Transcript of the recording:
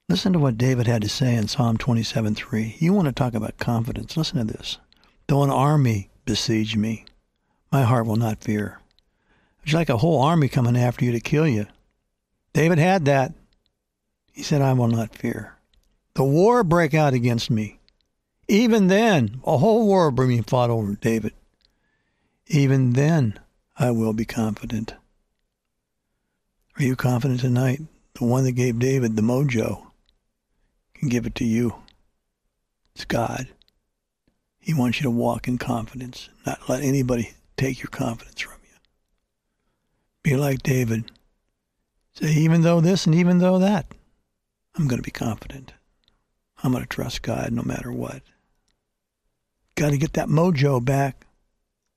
Listen to what David had to say in Psalm 27:3. You want to talk about confidence. Listen to this. Though an army besiege me, my heart will not fear. It's like a whole army coming after you to kill you. David had that. He said, I will not fear. The war break out against me. Even then, a whole war being fought over David. Even then, I will be confident. Are you confident tonight? The one that gave David the mojo can give it to you. It's God. He wants you to walk in confidence, not let anybody take your confidence from you. Be like David. Say, even though this and even though that, I'm going to be confident. I'm going to trust God no matter what. Got to get that mojo back.